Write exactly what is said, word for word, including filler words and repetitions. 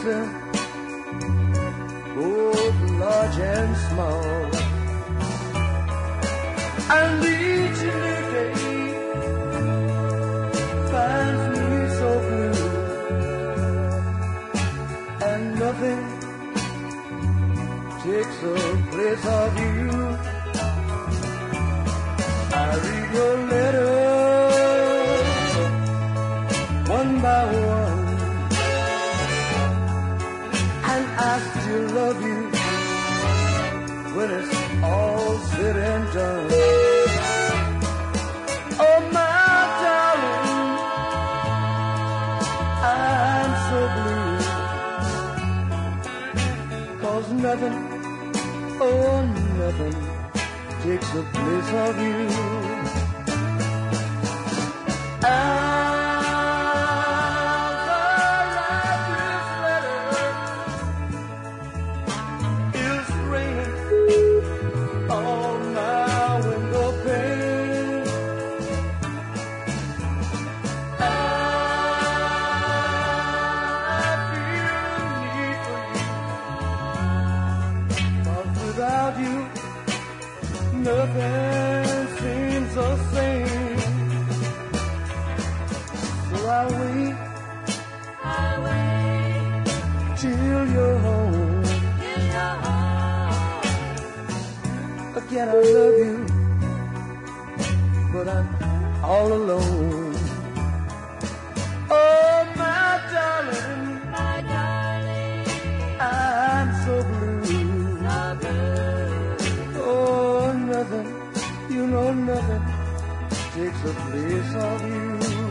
pleasure, both large and small. And each new day finds me so blue, and nothing takes the place of you. I read your letters one by one, and I still love you when it's all said and done. Oh, my darling, I'm so blue, 'cause nothing, oh, nothing takes the place of you. As I write this letter, it's raining on my window pane. I feel the need for you, but without you, nothing seems the same. So I wait, I wait till you're home. Till you're home. Again, I love you, but I'm all alone. Oh, my darling, my darling, I'm so blue, so blue. Oh, nothing, you know nothing takes the place of you.